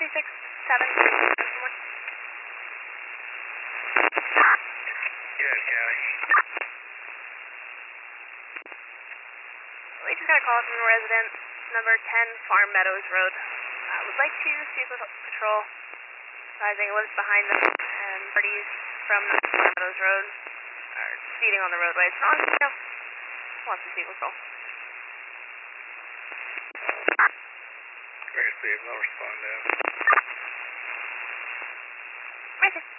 26, 7. Good, County. We just got a call from a resident, number 10 Farm Meadows Road. Would like to speak with patrol. Advising it lives behind them, and parties from Farm Meadows Road are speeding on the roadway. It's wrong, no. Wants to speak with patrol. Great, Steve. I'll respond now. Right there.